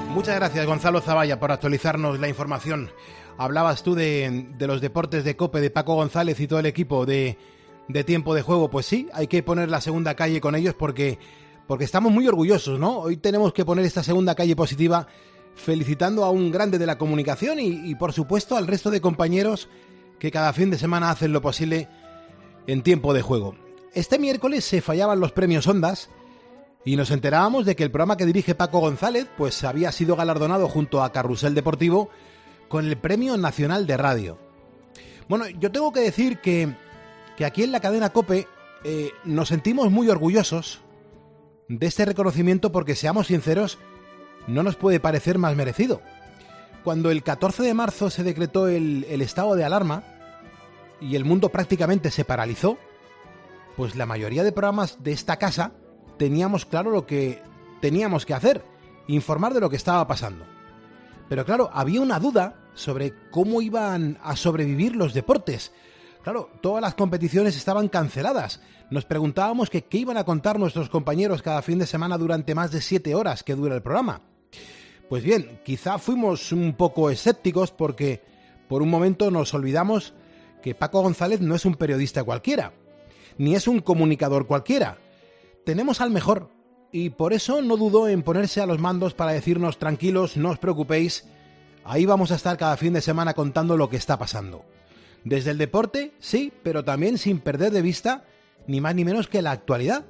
Muchas gracias, Gonzalo Zavalla, por actualizarnos la información. Hablabas tú de los deportes de COPE, de Paco González y todo el equipo de Tiempo de Juego. Pues sí, hay que poner la segunda calle con ellos porque estamos muy orgullosos, ¿no? Hoy tenemos que poner esta segunda calle positiva felicitando a un grande de la comunicación y por supuesto al resto de compañeros que cada fin de semana hacen lo posible en Tiempo de Juego. Este miércoles se fallaban los premios Ondas y nos enterábamos de que el programa que dirige Paco González pues había sido galardonado junto a Carrusel Deportivo con el Premio Nacional de Radio. Bueno, yo tengo que decir que aquí en la cadena COPE nos sentimos muy orgullosos de este reconocimiento porque, seamos sinceros, no nos puede parecer más merecido. Cuando el 14 de marzo se decretó el estado de alarma y el mundo prácticamente se paralizó, pues la mayoría de programas de esta casa teníamos claro lo que teníamos que hacer, informar de lo que estaba pasando. Pero claro, había una duda sobre cómo iban a sobrevivir los deportes. Claro, todas las competiciones estaban canceladas. Nos preguntábamos qué iban a contar nuestros compañeros cada fin de semana durante más de 7 horas que dura el programa. Pues bien, quizá fuimos un poco escépticos porque por un momento nos olvidamos que Paco González no es un periodista cualquiera, ni es un comunicador cualquiera. Tenemos al mejor y por eso no dudó en ponerse a los mandos para decirnos: tranquilos, no os preocupéis, ahí vamos a estar cada fin de semana contando lo que está pasando. Desde el deporte, sí, pero también sin perder de vista ni más ni menos que la actualidad.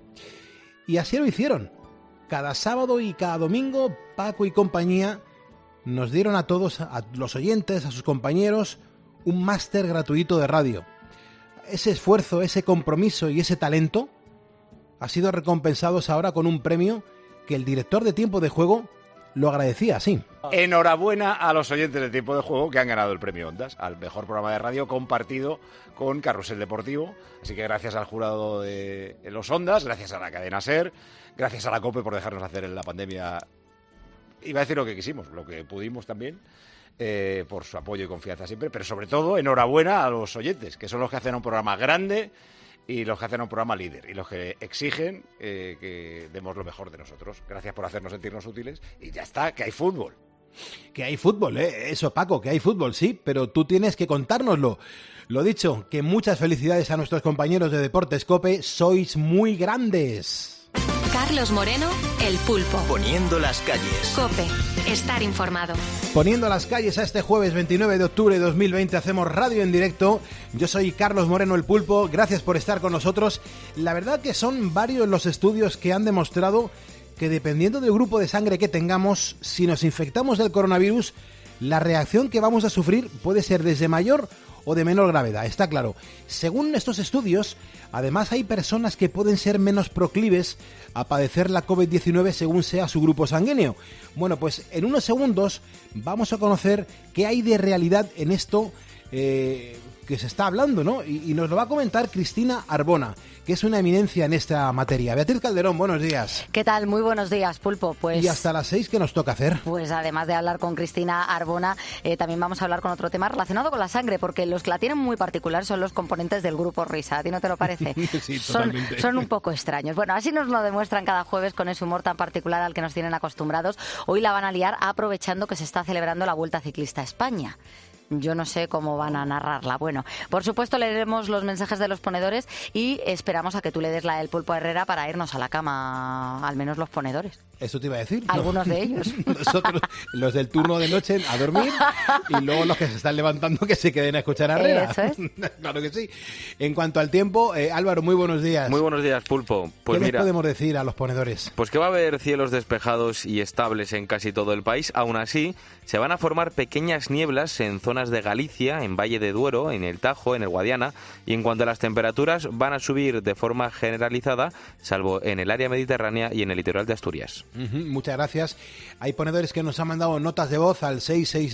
Y así lo hicieron. Cada sábado y cada domingo, Paco y compañía nos dieron a todos, a los oyentes, a sus compañeros, un máster gratuito de radio. Ese esfuerzo, ese compromiso y ese talento ha sido recompensados ahora con un premio que el director de Tiempo de Juego lo agradecía así. Enhorabuena a los oyentes de Tiempo de Juego que han ganado el premio Ondas al mejor programa de radio compartido con Carrusel Deportivo. Así que gracias al jurado de los Ondas, gracias a la cadena SER, gracias a la COPE por dejarnos hacer en la pandemia, iba a decir lo que quisimos, lo que pudimos también, por su apoyo y confianza siempre, pero sobre todo enhorabuena a los oyentes, que son los que hacen un programa grande y los que hacen un programa líder y los que exigen que demos lo mejor de nosotros. Gracias por hacernos sentirnos útiles y ya está, que hay fútbol. Que hay fútbol, eso, Paco, que hay fútbol, sí, pero tú tienes que contárnoslo. Lo dicho, que muchas felicidades a nuestros compañeros de Deportes COPE, sois muy grandes. Carlos Moreno, El Pulpo. Poniendo las calles. COPE, estar informado. Poniendo las calles a este jueves 29 de octubre de 2020, hacemos radio en directo. Yo soy Carlos Moreno, El Pulpo, gracias por estar con nosotros. La verdad que son varios los estudios que han demostrado que dependiendo del grupo de sangre que tengamos, si nos infectamos del coronavirus, la reacción que vamos a sufrir puede ser desde mayor o de menor gravedad, está claro. Según estos estudios, además hay personas que pueden ser menos proclives a padecer la COVID-19 según sea su grupo sanguíneo. Bueno, pues en unos segundos vamos a conocer qué hay de realidad en esto que se está hablando, ¿no? Y nos lo va a comentar Cristina Arbona, que es una eminencia en esta materia. Beatriz Calderón, buenos días. ¿Qué tal? Muy buenos días, Pulpo. Pues, y hasta las 6, ¿qué nos toca hacer? Pues además de hablar con Cristina Arbona, también vamos a hablar con otro tema relacionado con la sangre, porque los que la tienen muy particular son los componentes del grupo risa. ¿A ti no te lo parece? Sí, totalmente. Son un poco extraños. Bueno, así nos lo demuestran cada jueves con ese humor tan particular al que nos tienen acostumbrados. Hoy la van a liar aprovechando que se está celebrando la Vuelta Ciclista a España. Yo no sé cómo van a narrarla. Bueno, por supuesto leeremos los mensajes de los ponedores y esperamos a que tú le des la del Pulpo Herrera para irnos a la cama, al menos los ponedores. Eso te iba a decir. Algunos de ellos. Nosotros, los del turno de noche, a dormir, y luego los que se están levantando que se queden a escuchar a Herrera. Eso es. Claro que sí. En cuanto al tiempo, Álvaro, muy buenos días. Muy buenos días, Pulpo. Pues ¿Qué mira, les podemos decir a los ponedores? Pues que va a haber cielos despejados y estables en casi todo el país. Aún así, se van a formar pequeñas nieblas en zonas de Galicia, en Valle de Duero, en el Tajo, en el Guadiana. Y en cuanto a las temperaturas, van a subir de forma generalizada, salvo en el área mediterránea y en el litoral de Asturias. Muchas gracias. Hay ponedores que nos han mandado notas de voz al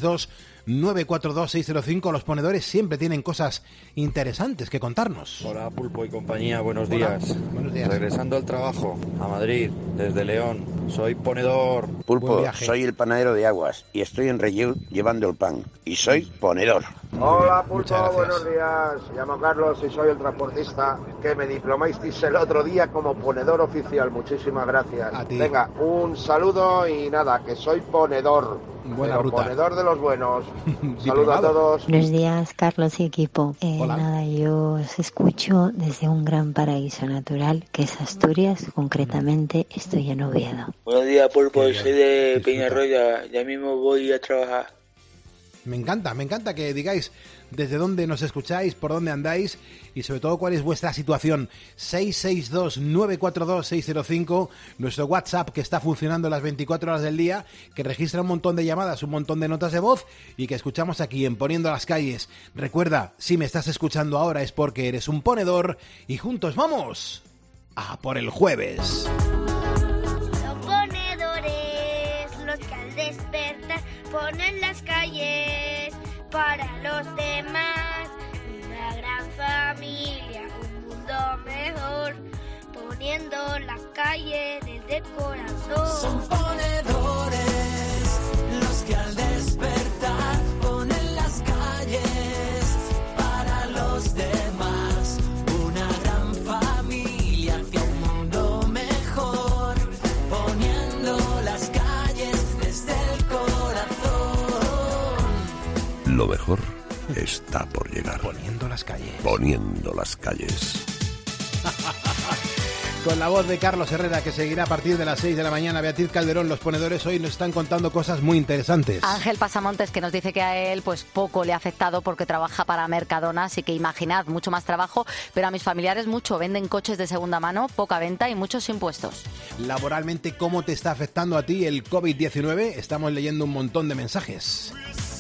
662-942-605. Los ponedores siempre tienen cosas interesantes que contarnos. Hola, Pulpo y compañía, buenos días. Buenos días. Regresando al trabajo, a Madrid, desde León. soy ponedor. Buen Pulpo, viaje. soy el panadero de Aguas y estoy en Relleu llevando el pan. Y soy ponedor. Hola Muchas Pulpo, gracias. buenos días. Llamo Carlos y soy el transportista que me diplomasteis el otro día como ponedor oficial. Muchísimas gracias. A ti. Venga, un saludo y nada, que soy ponedor. Buena pero ruta. ponedor de los buenos. Saludos a Diplomado. todos. Buenos días, Carlos y equipo. Hola. Nada, yo os escucho desde un gran paraíso natural que es Asturias, concretamente estoy en Oviedo. Buenos días, Pulpo. Qué bien. Soy de Disfruta. Peñarroya. Ya mismo voy a trabajar. Me encanta que digáis desde dónde nos escucháis, por dónde andáis y sobre todo cuál es vuestra situación. 662-942-605, nuestro WhatsApp que está funcionando las 24 horas del día, que registra un montón de llamadas, un montón de notas de voz y que escuchamos aquí en Poniendo las Calles. Recuerda, si me estás escuchando ahora es porque eres un ponedor y juntos vamos a por el jueves. Son ponedores los que al despertar ponen las calles para los demás. Una gran familia, un mundo mejor, poniendo las calles desde el corazón. Son ponedores los que al despertar ponen las calles para los demás. Una gran familia hacia un mundo mejor, poniendo las calles desde el corazón. Lo mejor está por llegar. Poniendo las calles. Poniendo las calles. Con la voz de Carlos Herrera, que seguirá a partir de las 6 de la mañana. Beatriz Calderón, los ponedores hoy nos están contando cosas muy interesantes. Ángel Pasamontes, que nos dice que a él pues poco le ha afectado porque trabaja para Mercadona, así que imaginad, mucho más trabajo, pero a mis familiares mucho, venden coches de segunda mano, poca venta y muchos impuestos. Laboralmente, ¿cómo te está afectando a ti el COVID-19? Estamos leyendo un montón de mensajes.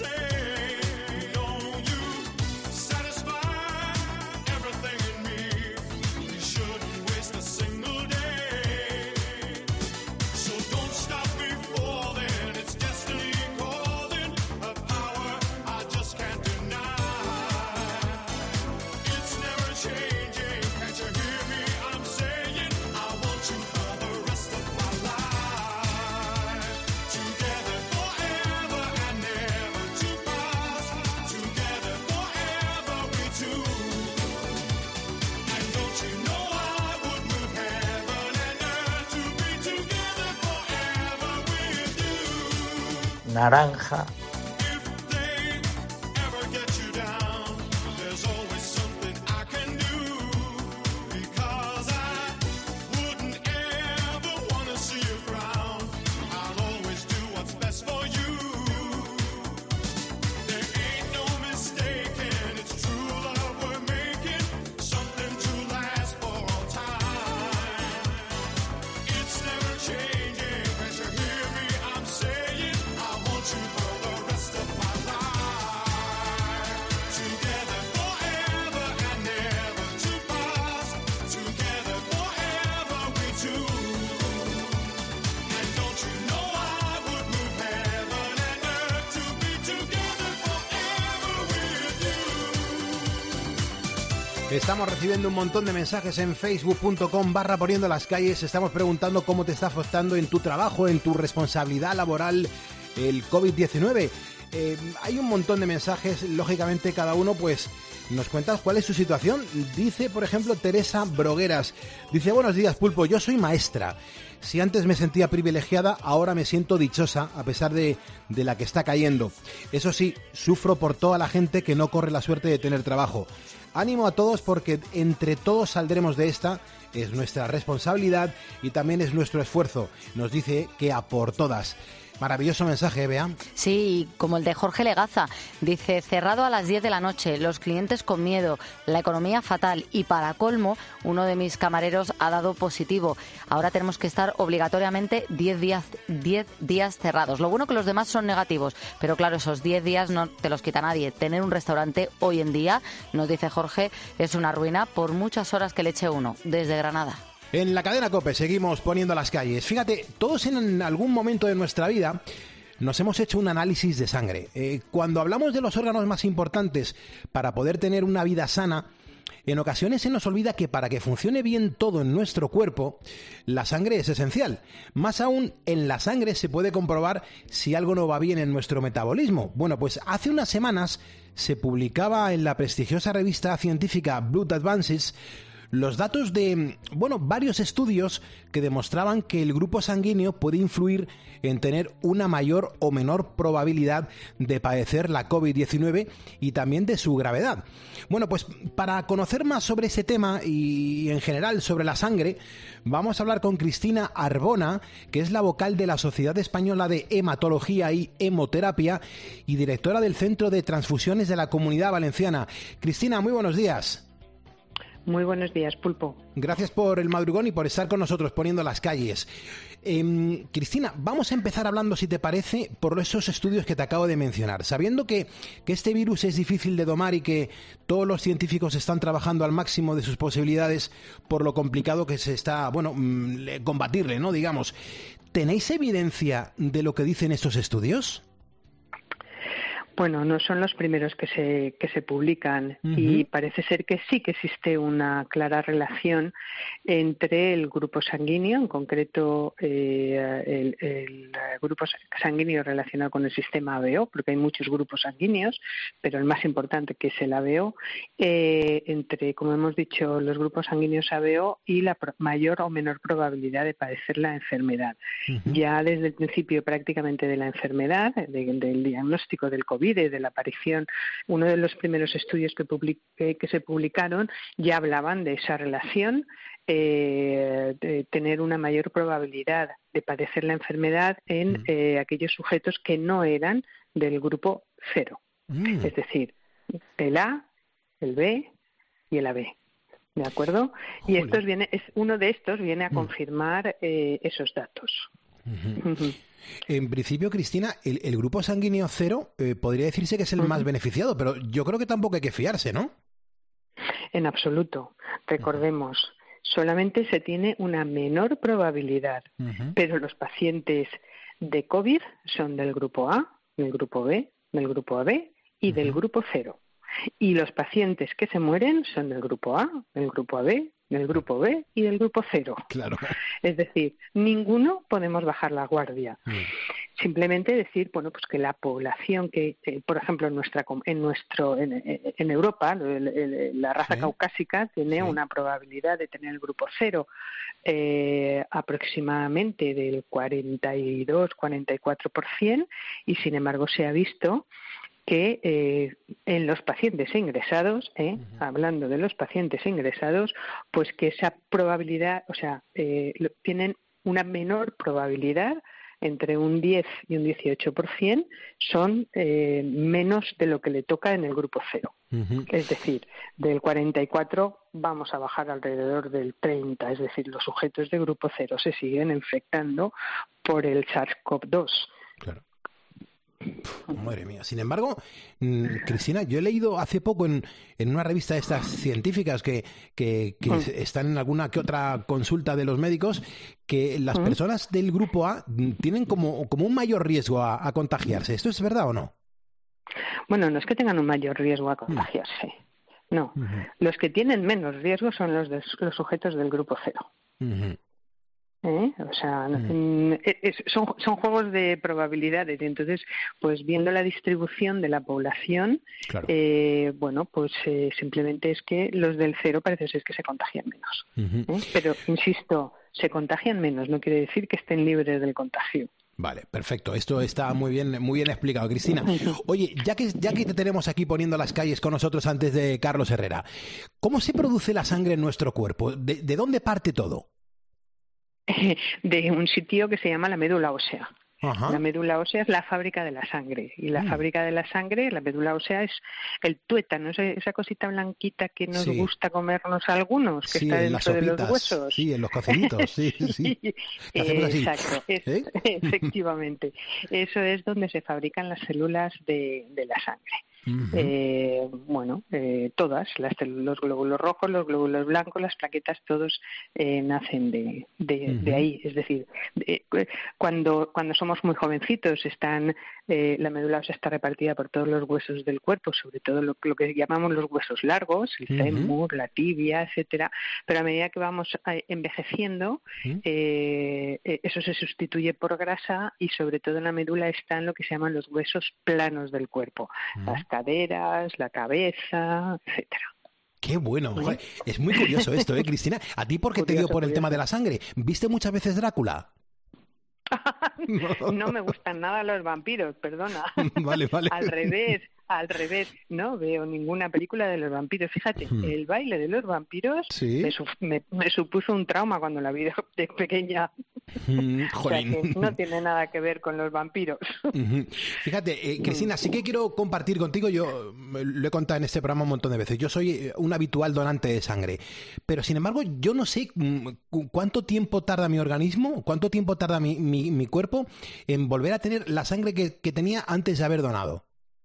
Naranja. Estamos recibiendo un montón de mensajes en facebook.com/poniendo las calles. Estamos preguntando cómo te está afectando en tu trabajo, en tu responsabilidad laboral el COVID-19. Hay un montón de mensajes, lógicamente cada uno pues nos cuenta cuál es su situación. Dice, por ejemplo, Teresa Brogueras, dice: buenos días, Pulpo, yo soy maestra. Si antes me sentía privilegiada, ahora me siento dichosa a pesar de la que está cayendo. Eso sí, sufro por toda la gente que no corre la suerte de tener trabajo. Ánimo a todos porque entre todos saldremos de esta, es nuestra responsabilidad y también es nuestro esfuerzo. Nos dice que a por todas. Maravilloso mensaje, Bea. Sí, como el de Jorge Legaza. Dice: cerrado a las 10 de la noche, los clientes con miedo, la economía fatal y para colmo, uno de mis camareros ha dado positivo. Ahora tenemos que estar obligatoriamente 10 días cerrados. Lo bueno que los demás son negativos, pero claro, esos 10 días no te los quita nadie. Tener un restaurante hoy en día, nos dice Jorge, es una ruina por muchas horas que le eche uno, desde Granada. En la cadena COPE seguimos poniendo las calles. Fíjate, todos en algún momento de nuestra vida nos hemos hecho un análisis de sangre. Cuando hablamos de los órganos más importantes para poder tener una vida sana, en ocasiones se nos olvida que para que funcione bien todo en nuestro cuerpo, la sangre es esencial. Más aún, en la sangre se puede comprobar si algo no va bien en nuestro metabolismo. Bueno, pues hace unas semanas se publicaba en la prestigiosa revista científica Blood Advances los datos de, varios estudios que demostraban que el grupo sanguíneo puede influir en tener una mayor o menor probabilidad de padecer la COVID-19 y también de su gravedad. Bueno, pues para conocer más sobre ese tema y en general sobre la sangre, vamos a hablar con Cristina Arbona, que es la vocal de la Sociedad Española de Hematología y Hemoterapia y directora del Centro de Transfusiones de la Comunidad Valenciana. Cristina, muy buenos días. Muy buenos días, Pulpo. Gracias por el madrugón y por estar con nosotros poniendo las calles. Cristina, vamos a empezar hablando, si te parece, por esos estudios que te acabo de mencionar. Sabiendo que este virus es difícil de domar y que todos los científicos están trabajando al máximo de sus posibilidades por lo complicado que se está, combatirle, ¿no? Digamos. ¿Tenéis evidencia de lo que dicen estos estudios? Bueno, no son los primeros que se publican y parece ser que sí que existe una clara relación entre el grupo sanguíneo, en concreto el grupo sanguíneo relacionado con el sistema ABO, porque hay muchos grupos sanguíneos, pero el más importante que es el ABO, entre, como hemos dicho, los grupos sanguíneos ABO y la mayor o menor probabilidad de padecer la enfermedad. Ya desde el principio prácticamente de la enfermedad, del diagnóstico del COVID, de la aparición, uno de los primeros estudios que se publicaron ya hablaban de esa relación, de tener una mayor probabilidad de padecer la enfermedad en aquellos sujetos que no eran del grupo 0, es decir, el A, el B y el AB. ¿De acuerdo? Y uno de estos viene a confirmar esos datos. En principio, Cristina, el grupo sanguíneo 0 podría decirse que es el más beneficiado, pero yo creo que tampoco hay que fiarse, ¿no? En absoluto. Recordemos, solamente se tiene una menor probabilidad, pero los pacientes de COVID son del grupo A, del grupo B, del grupo AB y del grupo 0. Y los pacientes que se mueren son del grupo A, del grupo AB, del grupo B y del grupo 0. Claro. Es decir, ninguno podemos bajar la guardia. Simplemente decir, pues que la población que, por ejemplo, en Europa, la raza caucásica tiene una probabilidad de tener el grupo 0 aproximadamente del 42-44%, y sin embargo se ha visto que en los pacientes ingresados, hablando de los pacientes ingresados, pues que esa probabilidad, tienen una menor probabilidad, entre un 10 y un 18%, son menos de lo que le toca en el grupo 0. Es decir, del 44 vamos a bajar alrededor del 30, es decir, los sujetos de grupo 0 se siguen infectando por el SARS-CoV-2. Claro. Madre mía. Sin embargo, Cristina, yo he leído hace poco en una revista de estas científicas que están en alguna que otra consulta de los médicos, que las personas del grupo A tienen como un mayor riesgo a contagiarse. ¿Esto es verdad o no? Bueno, no es que tengan un mayor riesgo a contagiarse. No. Los que tienen menos riesgo son los sujetos del grupo 0. O sea, son juegos de probabilidades, y entonces, pues viendo la distribución de la población, claro. Simplemente es que los del 0 parece ser que se contagian menos. Pero, insisto, se contagian menos, no quiere decir que estén libres del contagio. Vale, perfecto. Esto está muy bien explicado, Cristina. Oye, ya que te tenemos aquí poniendo las calles con nosotros antes de Carlos Herrera, ¿cómo se produce la sangre en nuestro cuerpo? ¿De dónde parte todo? De un sitio que se llama la médula ósea. La médula ósea es la fábrica de la sangre, y la fábrica de la sangre, la médula ósea, es el tuétano, esa cosita blanquita que nos gusta comernos a algunos, que está dentro de los huesos. Sí, en los cocinitos, sí. Exacto, efectivamente. Eso es donde se fabrican las células de la sangre. Todas, los glóbulos rojos, los glóbulos blancos, las plaquetas, todos nacen de ahí. Es decir, cuando somos muy jovencitos, la médula ósea está repartida por todos los huesos del cuerpo, sobre todo lo que llamamos los huesos largos, el fémur, la tibia, etcétera. Pero a medida que vamos envejeciendo, eso se sustituye por grasa y sobre todo en la médula están lo que se llaman los huesos planos del cuerpo, las caderas, la cabeza, etcétera. Qué bueno. Joder, es muy curioso esto, Cristina. ¿A ti por qué te dio por el tema de la sangre? ¿Viste muchas veces Drácula? No me gustan nada los vampiros, perdona. Vale. Al revés, no veo ninguna película de los vampiros. Fíjate, el baile de los vampiros me supuso un trauma cuando la vi de pequeña. O sea que no tiene nada que ver con los vampiros. Fíjate, Cristina, sí que quiero compartir contigo, yo lo he contado en este programa un montón de veces, yo soy un habitual donante de sangre, pero sin embargo yo no sé cuánto tiempo tarda mi organismo, cuánto tiempo tarda mi cuerpo en volver a tener la sangre que tenía antes de haber donado.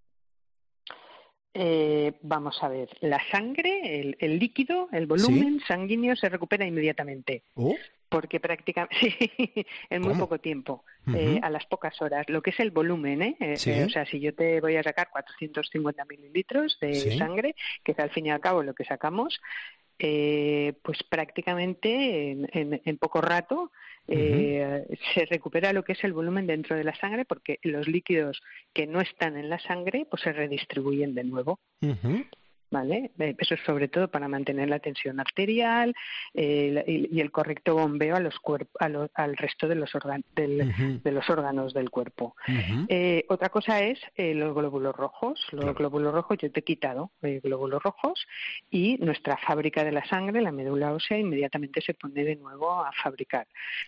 Vamos a ver, la sangre, el líquido, el volumen sanguíneo se recupera inmediatamente. Porque prácticamente en muy poco tiempo, a las pocas horas. Lo que es el volumen, o sea, si yo te voy a sacar 450 mililitros de sangre, que es al fin y al cabo lo que sacamos, pues prácticamente en poco rato se recupera lo que es el volumen dentro de la sangre, porque los líquidos que no están en la sangre pues se redistribuyen de nuevo. ¿Vale? Eso es sobre todo para mantener la tensión arterial y el correcto bombeo al resto de los órganos del cuerpo. Otra cosa es los glóbulos rojos. Los glóbulos rojos, yo te he quitado glóbulos rojos y nuestra fábrica de la sangre, la médula ósea, inmediatamente se pone de nuevo a fabricar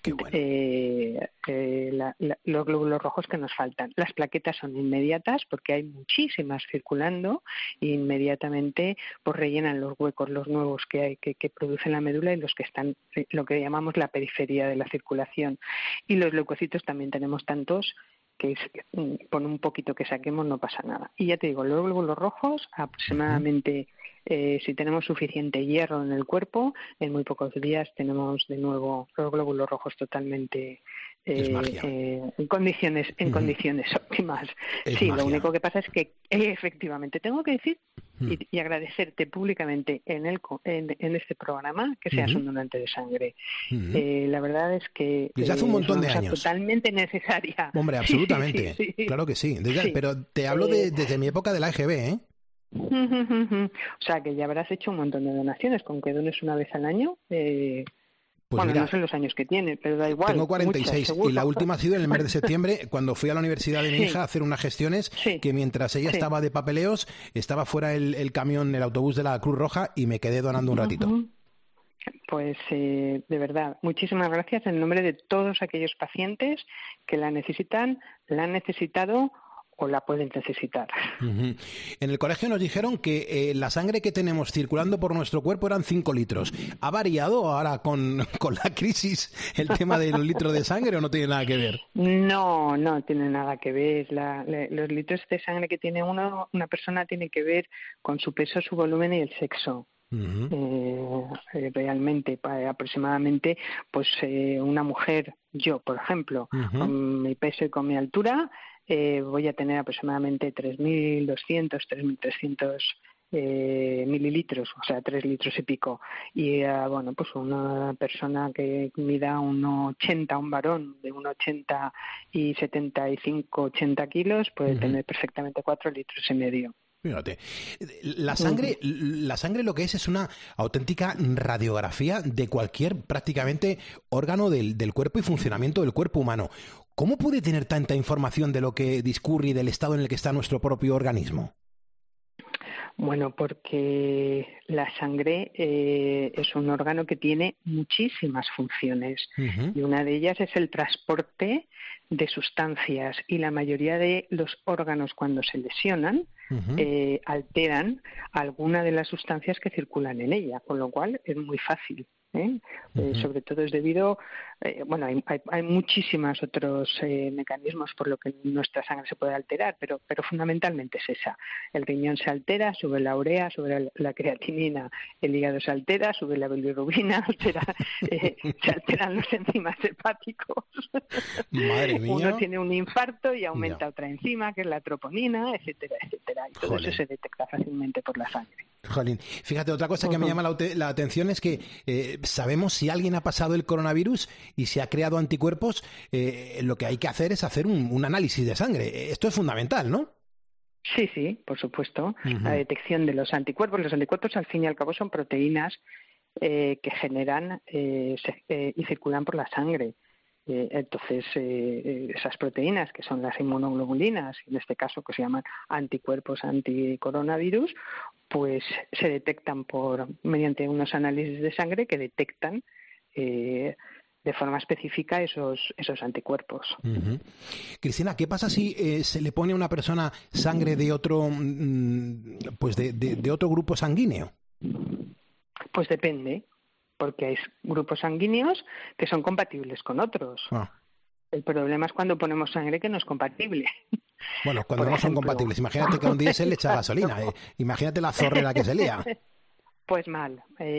los glóbulos rojos que nos faltan. Las plaquetas son inmediatas porque hay muchísimas circulando e inmediatamente pues rellenan los huecos, los nuevos que hay que producen la médula y los que están lo que llamamos la periferia de la circulación. Y los leucocitos también tenemos tantos que por un poquito que saquemos no pasa nada. Y ya te digo, los glóbulos rojos aproximadamente si tenemos suficiente hierro en el cuerpo, en muy pocos días tenemos de nuevo los glóbulos rojos totalmente en condiciones óptimas. Lo único que pasa es que efectivamente tengo que decir y agradecerte públicamente en este programa que seas un donante de sangre. La verdad es que desde hace un montón de años totalmente necesaria. Hombre, absolutamente. Sí. Claro que sí. Pero te hablo desde mi época de la EGB, ¿eh? O sea que ya habrás hecho un montón de donaciones, con que dones una vez al año. Pues mira, no sé los años que tiene, pero da igual. Tengo 46 muchas, y la última ha sido en el mes de septiembre, cuando fui a la universidad de mi hija a hacer unas gestiones, que mientras ella estaba de papeleos, estaba fuera el camión, el autobús de la Cruz Roja y me quedé donando un ratito. Pues de verdad, muchísimas gracias en nombre de todos aquellos pacientes que la necesitan, la han necesitado o la pueden necesitar. En el colegio nos dijeron que la sangre que tenemos circulando por nuestro cuerpo eran 5 litros. ¿Ha variado ahora con la crisis el tema de los litros de sangre o no tiene nada que ver? No tiene nada que ver. Los litros de sangre que tiene una persona tiene que ver con su peso, su volumen y el sexo. Realmente, aproximadamente, pues una mujer, yo por ejemplo, con mi peso y con mi altura, voy a tener aproximadamente 3.200, 3.300 mililitros, o sea, 3 litros y pico. Y pues una persona que mida 1,80, un varón de 1,80 y 75, 80 kilos, puede tener perfectamente 4 litros y medio. Fíjate, la sangre lo que es una auténtica radiografía de cualquier prácticamente órgano del cuerpo y funcionamiento del cuerpo humano. ¿Cómo puede tener tanta información de lo que discurre y del estado en el que está nuestro propio organismo? Bueno, porque la sangre es un órgano que tiene muchísimas funciones y una de ellas es el transporte de sustancias, y la mayoría de los órganos cuando se lesionan alteran alguna de las sustancias que circulan en ella, con lo cual es muy fácil Sobre todo es debido, hay muchísimos otros mecanismos por lo que nuestra sangre se puede alterar, pero fundamentalmente es esa. El riñón se altera, sube la urea, sube la creatinina, el hígado se altera, sube la bilirrubina, se alteran los enzimas hepáticos. Madre mía. Uno tiene un infarto y aumenta otra enzima, que es la troponina, etcétera, etcétera. Y todo eso se detecta fácilmente por la sangre. Jolín. Fíjate, otra cosa que me llama la atención es que sabemos si alguien ha pasado el coronavirus y se ha creado anticuerpos, lo que hay que hacer es hacer un análisis de sangre. Esto es fundamental, ¿no? Sí, por supuesto. La detección de los anticuerpos. Los anticuerpos, al fin y al cabo, son proteínas que generan y circulan por la sangre. Entonces, esas proteínas, que son las inmunoglobulinas, en este caso que se llaman anticuerpos anticoronavirus, pues se detectan mediante unos análisis de sangre que detectan de forma específica esos anticuerpos. Cristina, ¿qué pasa si se le pone a una persona sangre de otro, de otro grupo sanguíneo? Pues depende, porque hay grupos sanguíneos que son compatibles con otros. El problema es cuando ponemos sangre que no es compatible. Bueno, cuando no son compatibles. Imagínate que a un diésel le echa gasolina. Imagínate la zorrera que se lía. Pues mal.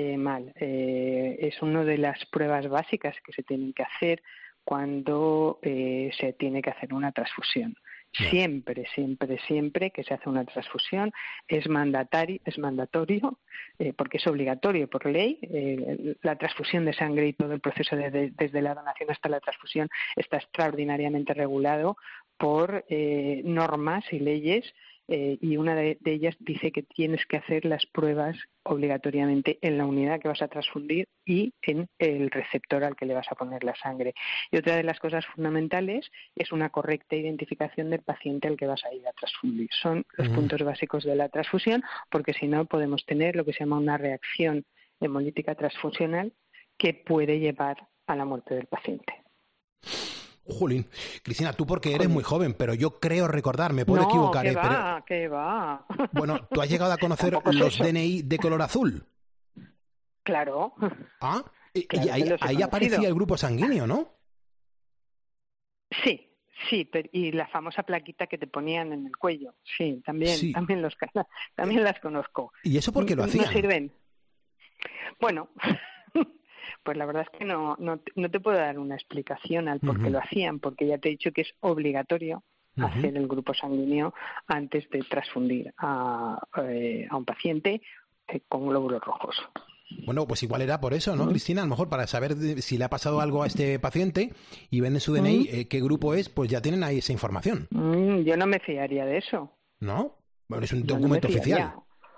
Es una de las pruebas básicas que se tienen que hacer cuando se tiene que hacer una transfusión. Siempre que se hace una transfusión es mandatorio, porque es obligatorio por ley. La transfusión de sangre y todo el proceso desde la donación hasta la transfusión está extraordinariamente regulado por normas y leyes, y una de ellas dice que tienes que hacer las pruebas obligatoriamente en la unidad que vas a transfundir y en el receptor al que le vas a poner la sangre. Y otra de las cosas fundamentales es una correcta identificación del paciente al que vas a ir a transfundir. Son los puntos básicos de la transfusión, porque si no podemos tener lo que se llama una reacción hemolítica transfusional que puede llevar a la muerte del paciente. Jolín, Cristina, tú porque eres muy joven, pero yo creo recordar, me puedo equivocar. ¿Qué va? Bueno, ¿tú has llegado a conocer los DNI de color azul? Claro. Ah, claro, y ahí aparecía el grupo sanguíneo, ¿no? Sí, y la famosa plaquita que te ponían en el cuello. Sí, también las conozco. ¿Y eso por qué lo hacían? ¿No sirven? Bueno, pues la verdad es que no te puedo dar una explicación al por qué lo hacían, porque ya te he dicho que es obligatorio hacer el grupo sanguíneo antes de transfundir a un paciente con glóbulos rojos. Bueno, pues igual era por eso, ¿no, Cristina? A lo mejor para saber si le ha pasado algo a este paciente y ven en su DNI qué grupo es, pues ya tienen ahí esa información. Yo no me fiaría de eso. ¿No? Bueno, es un documento oficial.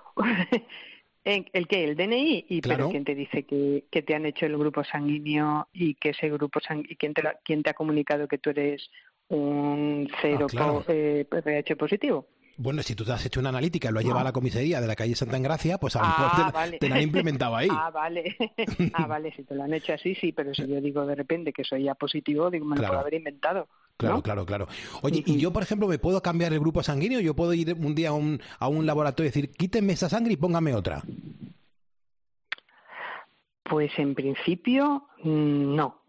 ¿El qué? ¿El DNI? Claro. Pero ¿quién te dice que te han hecho el grupo sanguíneo y que ese grupo sanguíneo, quién te ha comunicado que tú eres un RH positivo? Bueno, si tú te has hecho una analítica y lo has llevado a la comisaría de la calle Santa Engracia, pues a lo mejor te la han implementado ahí. Vale. Si te lo han hecho así, sí, pero si yo digo de repente que soy A positivo, digo, me lo puedo haber inventado. Claro, ¿no? Claro. Oye, y yo, por ejemplo, ¿me puedo cambiar el grupo sanguíneo? ¿Yo puedo ir un día a un laboratorio y decir, quítenme esa sangre y póngame otra? Pues en principio, no.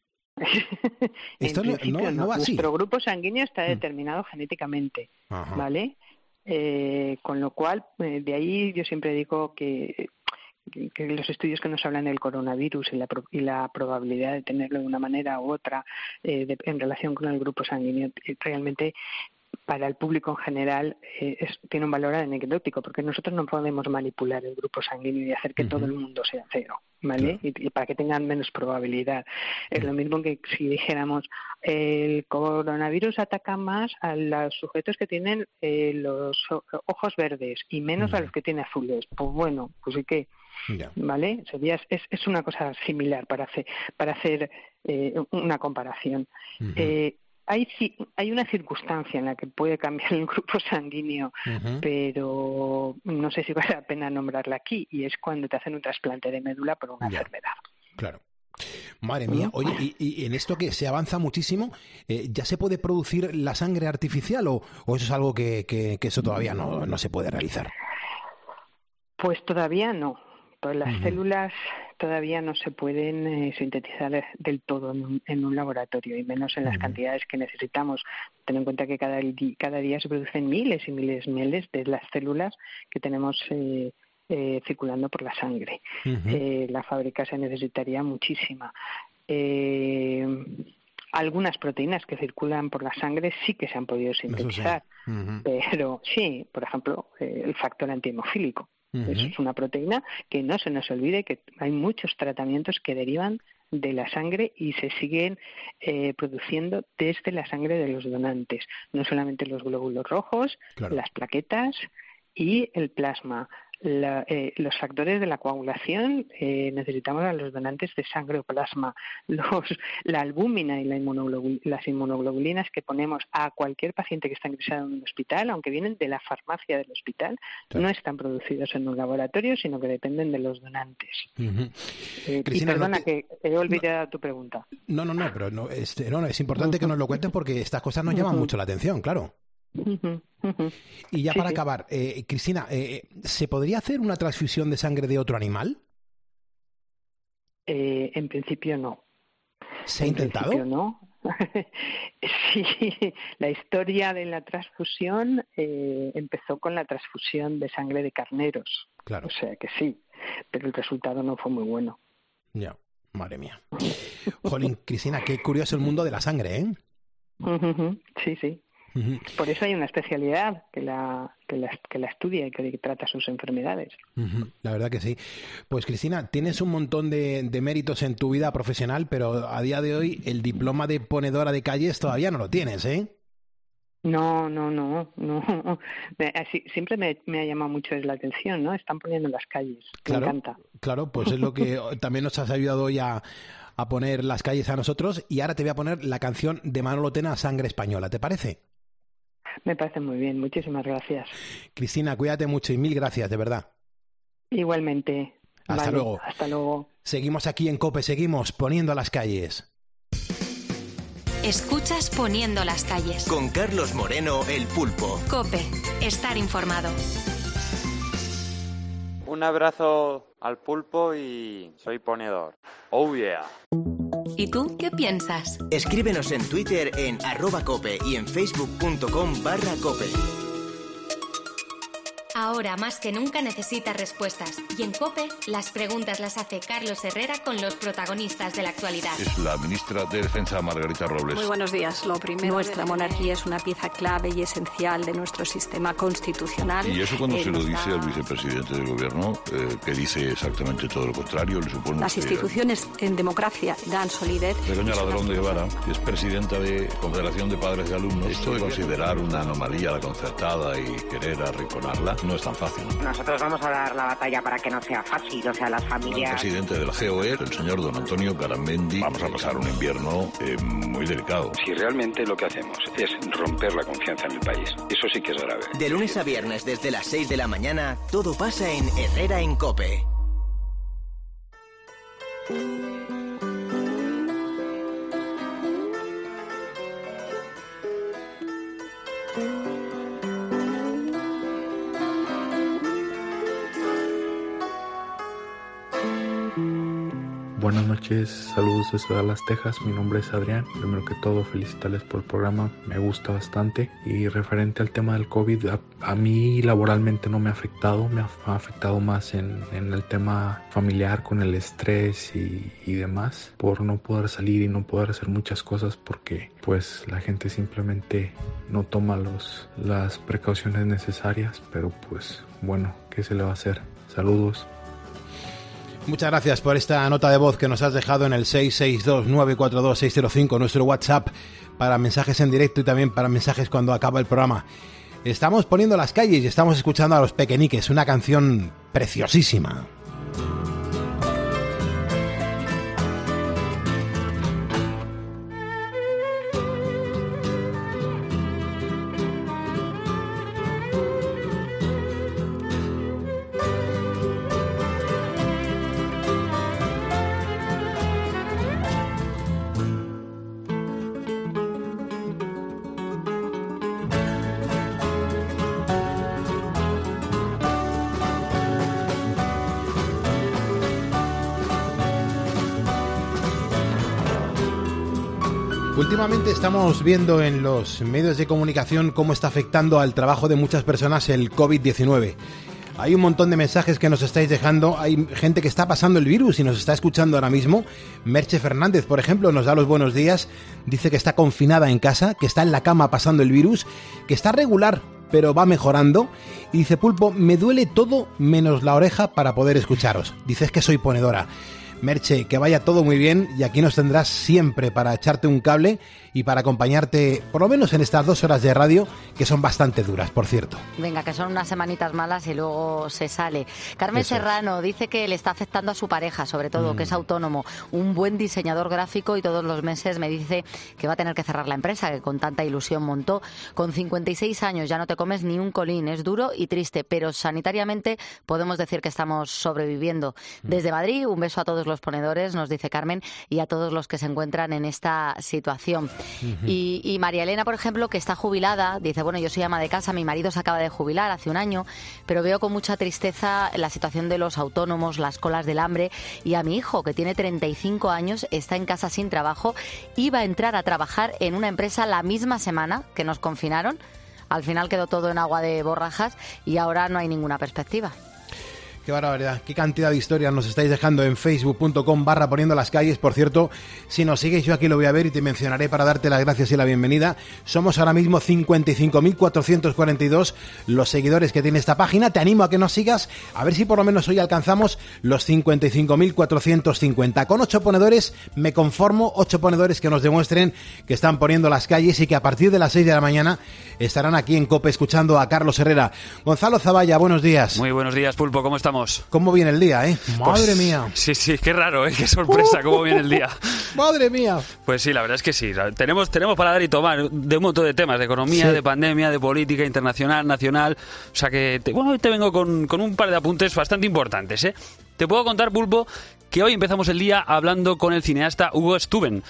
Esto no va así. Nuestro grupo sanguíneo está determinado genéticamente, ¿vale? Con lo cual, de ahí yo siempre digo que los estudios que nos hablan del coronavirus y la probabilidad de tenerlo de una manera u otra en relación con el grupo sanguíneo, realmente para el público en general tiene un valor anecdótico, porque nosotros no podemos manipular el grupo sanguíneo y hacer que todo el mundo sea cero, ¿vale? Claro. Y para que tengan menos probabilidad. Es lo mismo que si dijéramos el coronavirus ataca más a los sujetos que tienen los ojos verdes y menos a los que tienen azules. Pues bueno, pues sí que, ¿vale? Es una cosa similar para hacer una comparación. Hay una circunstancia en la que puede cambiar el grupo sanguíneo, pero no sé si vale la pena nombrarla aquí, y es cuando te hacen un trasplante de médula por una enfermedad. Claro. Madre mía. Oye, y en esto que se avanza muchísimo, ¿ya se puede producir la sangre artificial o eso es algo que eso todavía no se puede realizar? Pues todavía no. Pues las células todavía no se pueden sintetizar del todo en un laboratorio, y menos en las cantidades que necesitamos. Ten en cuenta que cada día se producen miles y miles de las células que tenemos circulando por la sangre. La fábrica se necesitaría muchísima. Algunas proteínas que circulan por la sangre sí que se han podido sintetizar, pero sí, por ejemplo, el factor antihemofílico. Eso es una proteína que no se nos olvide que hay muchos tratamientos que derivan de la sangre y se siguen produciendo desde la sangre de los donantes, no solamente los glóbulos rojos, las plaquetas y el plasma. Los factores de la coagulación necesitamos a los donantes de sangre o plasma. La albúmina y las inmunoglobulinas que ponemos a cualquier paciente que está ingresado en un hospital, aunque vienen de la farmacia del hospital, no están producidos en un laboratorio, sino que dependen de los donantes. Cristina, perdona que he olvidado tu pregunta. No, pero es importante que nos lo cuentes porque estas cosas nos llaman mucho la atención, claro. Y ya para acabar, Cristina, ¿se podría hacer una transfusión de sangre de otro animal? En principio no. ¿Se ha intentado? En principio no. Sí, la historia de la transfusión empezó con la transfusión de sangre de carneros. Claro. O sea que sí, pero el resultado no fue muy bueno. Ya, madre mía. Jolín, Cristina, qué curioso el mundo de la sangre, ¿eh? Sí. Por eso hay una especialidad que la estudia y que trata sus enfermedades. La verdad que sí. Pues Cristina, tienes un montón de méritos en tu vida profesional, pero a día de hoy el diploma de ponedora de calles todavía no lo tienes, ¿eh? No. Siempre me ha llamado mucho la atención, ¿no? Están poniendo en las calles. Claro, me encanta. Claro, pues es lo que también nos has ayudado hoy a poner las calles a nosotros. Y ahora te voy a poner la canción de Manolo Tena, Sangre Española. ¿Te parece? Me parece muy bien, muchísimas gracias. Cristina, cuídate mucho y mil gracias, de verdad. Igualmente. Hasta luego. Hasta luego. Seguimos aquí en COPE, seguimos poniendo las calles. Escuchas Poniendo las calles. Con Carlos Moreno, el Pulpo. COPE, estar informado. Un abrazo al Pulpo y soy ponedor. Oh yeah. ¿Y tú qué piensas? Escríbenos en Twitter en @cope y en facebook.com/cope. Ahora más que nunca necesitas respuestas. Y en COPE, las preguntas las hace Carlos Herrera con los protagonistas de la actualidad. Es la ministra de Defensa, Margarita Robles. Muy buenos días. Lo primero, nuestra monarquía es una pieza clave y esencial de nuestro sistema constitucional. Y eso cuando se lo dice al vicepresidente del gobierno, que dice exactamente todo lo contrario, le supone... Las instituciones en democracia dan solidez. Begoña Ladrón de Guevara, que es presidenta de Confederación de Padres de Alumnos. Esto de considerar una anomalía la concertada y querer arrinconarla no es tan fácil. Nosotros vamos a dar la batalla para que no sea fácil, o sea, las familias... El presidente del GOE, el señor don Antonio Garamendi, vamos a pasar un invierno muy delicado. Si realmente lo que hacemos es romper la confianza en el país, eso sí que es grave. De lunes a viernes desde las 6 de la mañana, todo pasa en Herrera en COPE. Buenas noches, saludos desde Dallas, Texas. Mi nombre es Adrián. Primero que todo, felicitarles por el programa, me gusta bastante. Y referente al tema del COVID, a mí laboralmente no me ha afectado, me ha afectado más en el tema familiar, con el estrés y demás, por no poder salir y no poder hacer muchas cosas porque pues la gente simplemente no toma las precauciones necesarias, pero pues bueno, ¿qué se le va a hacer? Saludos. Muchas gracias por esta nota de voz que nos has dejado en el 662-942-605, nuestro WhatsApp para mensajes en directo y también para mensajes cuando acaba el programa. Estamos poniendo las calles y estamos escuchando a Los Pequeñiques, una canción preciosísima. Últimamente estamos viendo en los medios de comunicación cómo está afectando al trabajo de muchas personas el COVID-19. Hay un montón de mensajes que nos estáis dejando, hay gente que está pasando el virus y nos está escuchando ahora mismo. Merche Fernández, por ejemplo, nos da los buenos días, dice que está confinada en casa, que está en la cama pasando el virus, que está regular, pero va mejorando. Y dice, Pulpo, me duele todo menos la oreja para poder escucharos. Dices que soy ponedora. Merche, que vaya todo muy bien y aquí nos tendrás siempre para echarte un cable y para acompañarte, por lo menos en estas 2 horas de radio, que son bastante duras, por cierto. Venga, que son unas semanitas malas y luego se sale. Carmen Serrano dice que le está afectando a su pareja, sobre todo, que es autónomo, un buen diseñador gráfico y todos los meses me dice que va a tener que cerrar la empresa, que con tanta ilusión montó. Con 56 años ya no te comes ni un colín, es duro y triste, pero sanitariamente podemos decir que estamos sobreviviendo. Desde Madrid, un beso a todos los ponedores, nos dice Carmen, y a todos los que se encuentran en esta situación. Y María Elena, por ejemplo, que está jubilada, dice, bueno, yo soy ama de casa, mi marido se acaba de jubilar hace un año, pero veo con mucha tristeza la situación de los autónomos, las colas del hambre, y a mi hijo, que tiene 35 años, está en casa sin trabajo, iba a entrar a trabajar en una empresa la misma semana que nos confinaron, al final quedó todo en agua de borrajas y ahora no hay ninguna perspectiva. Qué barbaridad, qué cantidad de historias nos estáis dejando en facebook.com/poniendo las calles. Por cierto, si nos sigues, yo aquí lo voy a ver y te mencionaré para darte las gracias y la bienvenida. Somos ahora mismo 55.442 los seguidores que tiene esta página. Te animo a que nos sigas, a ver si por lo menos hoy alcanzamos los 55.450. Con 8 ponedores me conformo, 8 ponedores que nos demuestren que están poniendo las calles y que a partir de las 6 de la mañana estarán aquí en COPE escuchando a Carlos Herrera. Gonzalo Zavalla, buenos días. Muy buenos días, Pulpo, ¿cómo estamos? ¿Cómo viene el día, eh? Madre mía. Sí, qué raro, qué sorpresa, cómo viene el día. Madre mía. Pues sí, la verdad es que sí. Tenemos para dar y tomar de un montón de temas, de economía, de pandemia, de política internacional, nacional. O sea que, hoy te vengo con un par de apuntes bastante importantes, ¿eh? Te puedo contar, Pulpo, que hoy empezamos el día hablando con el cineasta Hugo Stuben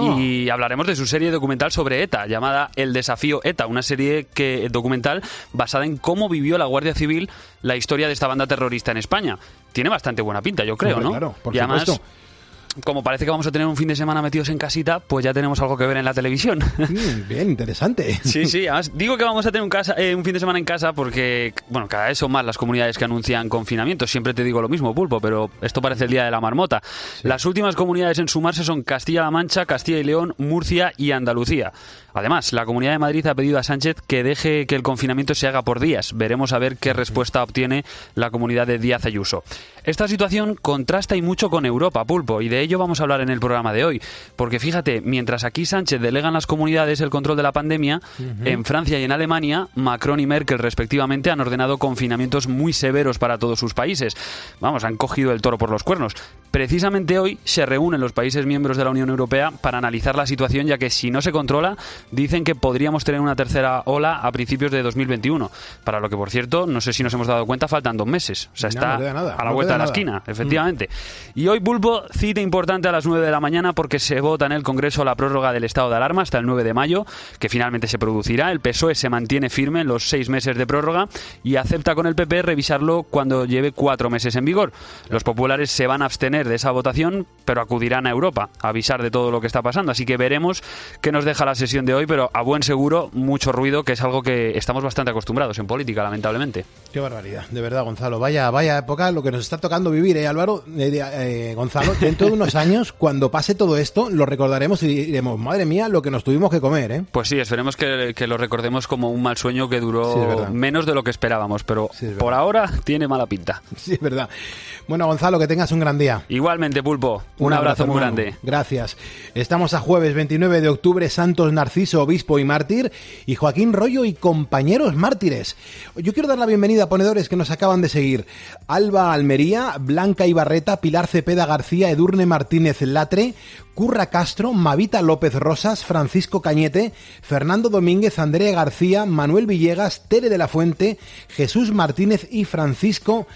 y hablaremos de su serie documental sobre ETA, llamada El desafío ETA, una serie documental basada en cómo vivió la Guardia Civil la historia de esta banda terrorista en España. Tiene bastante buena pinta, yo creo, ¿no? Claro, por y además, supuesto. Como parece que vamos a tener un fin de semana metidos en casita, pues ya tenemos algo que ver en la televisión. Bien, interesante. Sí, además digo que vamos a tener un fin de semana en casa porque, bueno, cada vez son más las comunidades que anuncian confinamiento. Siempre te digo lo mismo, Pulpo, pero esto parece el día de la marmota. Sí. Las últimas comunidades en sumarse son Castilla-La Mancha, Castilla y León, Murcia y Andalucía. Además, la Comunidad de Madrid ha pedido a Sánchez que deje que el confinamiento se haga por días. Veremos a ver qué respuesta obtiene la comunidad de Díaz Ayuso. Esta situación contrasta y mucho con Europa, Pulpo, y de ello vamos a hablar en el programa de hoy. Porque fíjate, mientras aquí Sánchez delega en las comunidades el control de la pandemia, en Francia y en Alemania, Macron y Merkel respectivamente han ordenado confinamientos muy severos para todos sus países. Vamos, han cogido el toro por los cuernos. Precisamente hoy se reúnen los países miembros de la Unión Europea para analizar la situación, ya que si no se controla, dicen que podríamos tener una tercera ola a principios de 2021. Para lo que, por cierto, no sé si nos hemos dado cuenta, faltan 2 meses. O sea, está a la vuelta de la esquina, efectivamente. Y hoy, Pulpo, cita importante a las 9 de la mañana porque se vota en el Congreso la prórroga del estado de alarma hasta el 9 de mayo, que finalmente se producirá. El PSOE se mantiene firme en los 6 meses de prórroga y acepta con el PP revisarlo cuando lleve 4 meses en vigor. Los populares se van a abstener de esa votación, pero acudirán a Europa a avisar de todo lo que está pasando. Así que veremos qué nos deja la sesión de hoy, pero a buen seguro mucho ruido, que es algo que estamos bastante acostumbrados en política, lamentablemente. Qué barbaridad, de verdad, Gonzalo. Vaya época lo que nos está tocando vivir, Álvaro. Gonzalo, dentro de unos años, cuando pase todo esto, lo recordaremos y diremos, madre mía, lo que nos tuvimos que comer, ¿eh? Pues sí, esperemos que lo recordemos como un mal sueño que duró menos de lo que esperábamos, pero por ahora tiene mala pinta. Sí, es verdad. Bueno, Gonzalo, que tengas un gran día. Igualmente, Pulpo. Un abrazo muy grande. Gracias. Estamos a jueves 29 de octubre, Santos Narciso, obispo y mártir, y Joaquín Rollo y compañeros mártires. Yo quiero dar la bienvenida a ponedores que nos acaban de seguir. Alba Almería, Blanca Ibarreta, Pilar Cepeda García, Edurne Martínez Latre, Curra Castro, Mavita López Rosas, Francisco Cañete, Fernando Domínguez, Andrea García, Manuel Villegas, Tere de la Fuente, Jesús Martínez y Francisco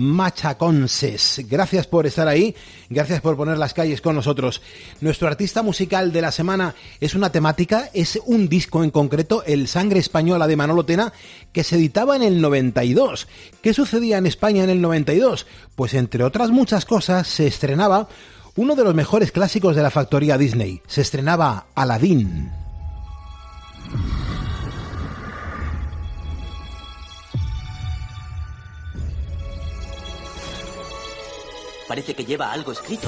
Machaconses. Gracias por estar ahí, gracias por poner las calles con nosotros. Nuestro artista musical de la semana es una temática, es un disco en concreto, El Sangre Española de Manolo Tena, que se editaba en el 92. ¿Qué sucedía en España en el 92? Pues entre otras muchas cosas se estrenaba uno de los mejores clásicos de la factoría Disney. Se estrenaba Aladdin. Parece que lleva algo escrito.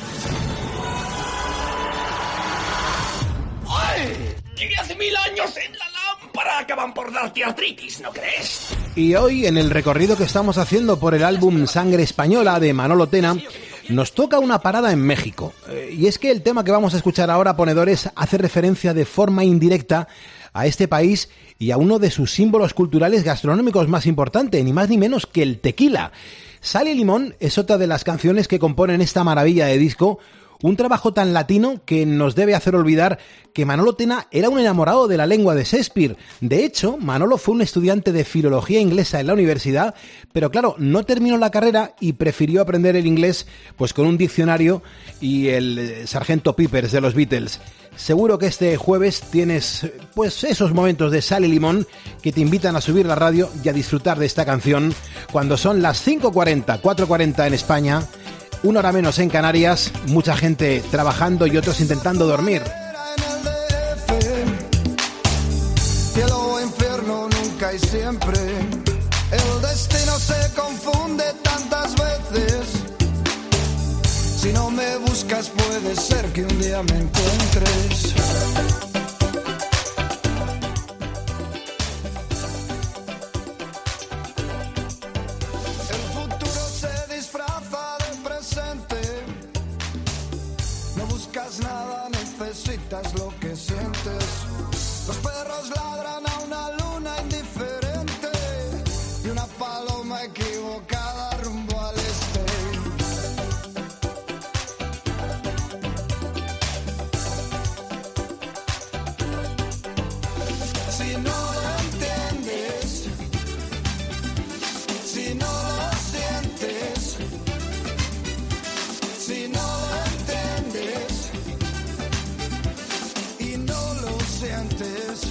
¡Ay! ¡Que hace 1000 años en la lámpara acaban por darte artritis, ¿no crees? Y hoy, en el recorrido que estamos haciendo por el álbum Sangre Española de Manolo Tena, nos toca una parada en México. Y es que el tema que vamos a escuchar ahora, ponedores, hace referencia de forma indirecta a este país y a uno de sus símbolos culturales gastronómicos más importantes, ni más ni menos que el tequila. Sal y Limón es otra de las canciones que componen esta maravilla de disco, un trabajo tan latino que nos debe hacer olvidar que Manolo Tena era un enamorado de la lengua de Shakespeare. De hecho, Manolo fue un estudiante de filología inglesa en la universidad, pero claro, no terminó la carrera y prefirió aprender el inglés pues con un diccionario y el Sargento Pepper's de los Beatles. Seguro que este jueves tienes pues esos momentos de Sal y Limón que te invitan a subir la radio y a disfrutar de esta canción cuando son las 5:40, 4:40 en España, 1 hora menos en Canarias, mucha gente trabajando y otros intentando dormir. Cielo o infierno nunca y siempre, el destino se confunde tantas veces. Si no me buscas puede ser que un día me encuentres. El futuro se disfraza de presente. No buscas nada, necesitas lo que sientes. Los perros ladran a una luna indiferente y una paloma equivocada rumbo al este. Si no lo entiendes, si no lo sientes, si no lo entiendes y no lo sientes,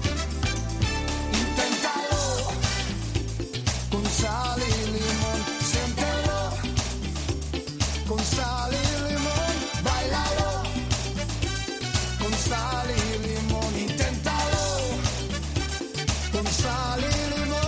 inténtalo con sal y limón, siéntelo con sal y limón, báilalo con sal y limón, inténtalo con sal y limón.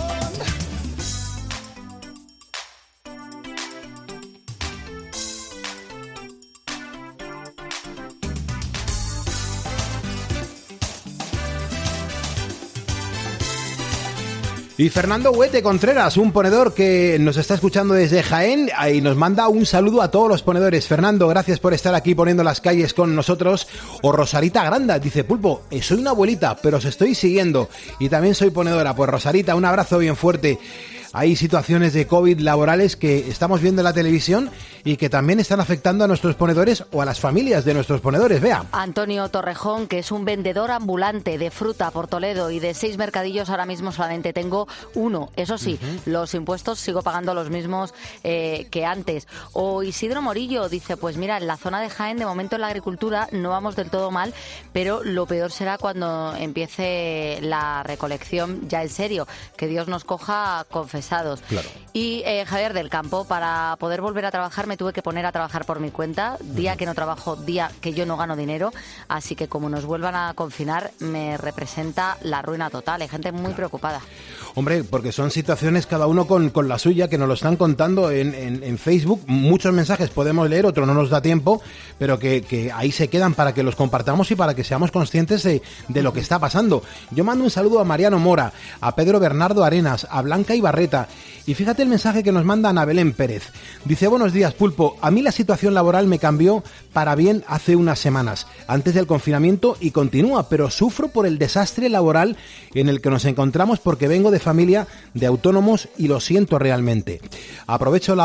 Y Fernando Huete Contreras, un ponedor que nos está escuchando desde Jaén y nos manda un saludo a todos los ponedores. Fernando, gracias por estar aquí poniendo las calles con nosotros. O Rosarita Granda, dice Pulpo, soy una abuelita, pero os estoy siguiendo y también soy ponedora. Pues Rosarita, un abrazo bien fuerte. Hay situaciones de COVID laborales que estamos viendo en la televisión y que también están afectando a nuestros ponedores o a las familias de nuestros ponedores. Vea. Antonio Torrejón, que es un vendedor ambulante de fruta por Toledo y de 6 mercadillos, ahora mismo solamente tengo uno. Eso sí, los impuestos sigo pagando los mismos que antes. O Isidro Morillo dice, pues mira, en la zona de Jaén, de momento en la agricultura no vamos del todo mal, pero lo peor será cuando empiece la recolección ya en serio, que Dios nos coja confesados. Claro. Y Javier del Campo, para poder volver a trabajar me tuve que poner a trabajar por mi cuenta, día que no trabajo, día que yo no gano dinero, así que como nos vuelvan a confinar me representa la ruina total. Hay gente muy preocupada. Hombre, porque son situaciones cada uno con la suya, que nos lo están contando en Facebook. Muchos mensajes podemos leer, otros no nos da tiempo, pero que ahí se quedan para que los compartamos y para que seamos conscientes de lo que está pasando. Yo mando un saludo a Mariano Mora, a Pedro Bernardo Arenas, a Blanca Ibarreta. Y fíjate el mensaje que nos manda Ana Belén Pérez. Dice, buenos días, Pulpo. A mí la situación laboral me cambió para bien hace unas semanas, antes del confinamiento, y continúa, pero sufro por el desastre laboral en el que nos encontramos porque vengo de familia de autónomos y lo siento realmente. Aprovecho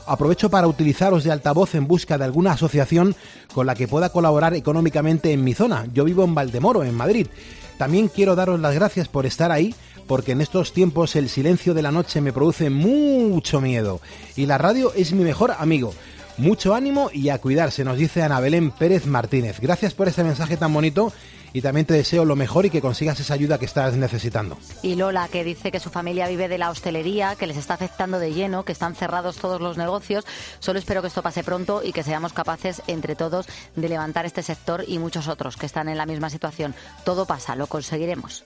para utilizaros de altavoz en busca de alguna asociación con la que pueda colaborar económicamente en mi zona. Yo vivo en Valdemoro, en Madrid. También quiero daros las gracias por estar ahí, porque en estos tiempos el silencio de la noche me produce mucho miedo y la radio es mi mejor amigo. Mucho ánimo y a cuidarse, nos dice Ana Belén Pérez Martínez. Gracias por este mensaje tan bonito y también te deseo lo mejor y que consigas esa ayuda que estás necesitando. Y Lola, que dice que su familia vive de la hostelería, que les está afectando de lleno, que están cerrados todos los negocios. Solo espero que esto pase pronto y que seamos capaces entre todos de levantar este sector y muchos otros que están en la misma situación. Todo pasa, lo conseguiremos.